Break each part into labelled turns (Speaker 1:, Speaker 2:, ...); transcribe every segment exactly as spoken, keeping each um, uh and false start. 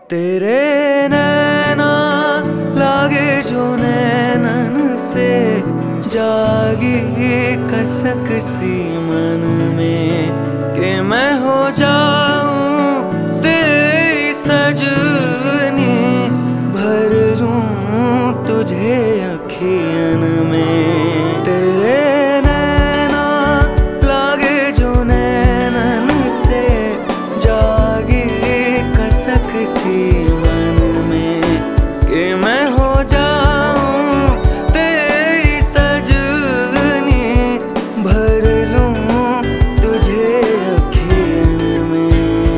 Speaker 1: तेरे नैना लागे जो नैनन से, जागी कसक सी मन में कि मैं हो जाऊं तेरी सजनी, भर लूं तुझे अखियन में। तेरे नैना लागे जो नैनन से, जागी कसक सी मन में कि मैं हो जाऊं तेरी सजनी, भर लूं तुझे अखियन में।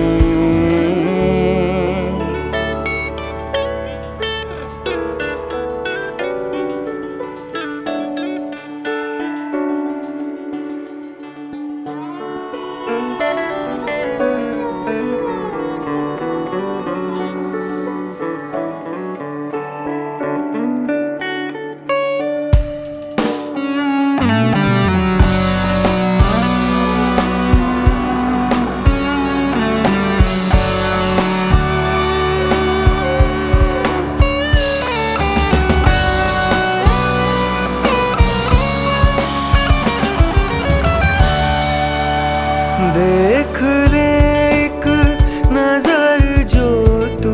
Speaker 1: देख ले एक नजर जो तू,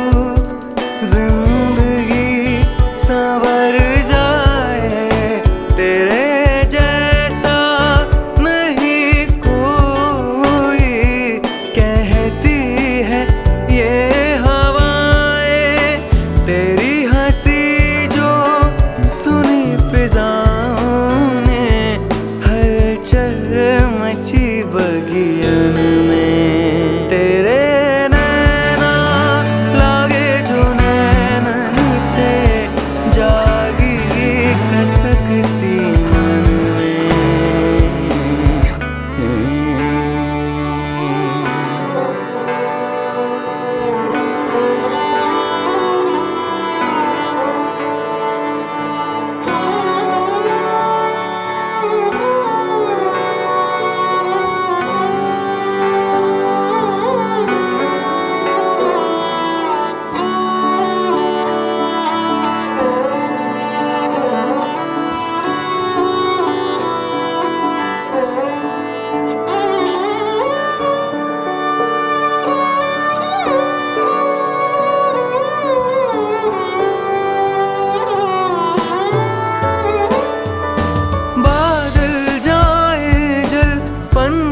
Speaker 1: जिंदगी संवर जाए। तेरे जैसा नहीं कोई, कहती है ये हवाएं। तेरी हंसी जो सुनी फिजाओं ने, हलचल मची बगियन में। तेरे नैना लागे जो नैनन से, जागी कसक सी मन में।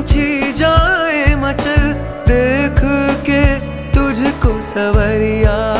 Speaker 1: देख के तुझको सवरिया,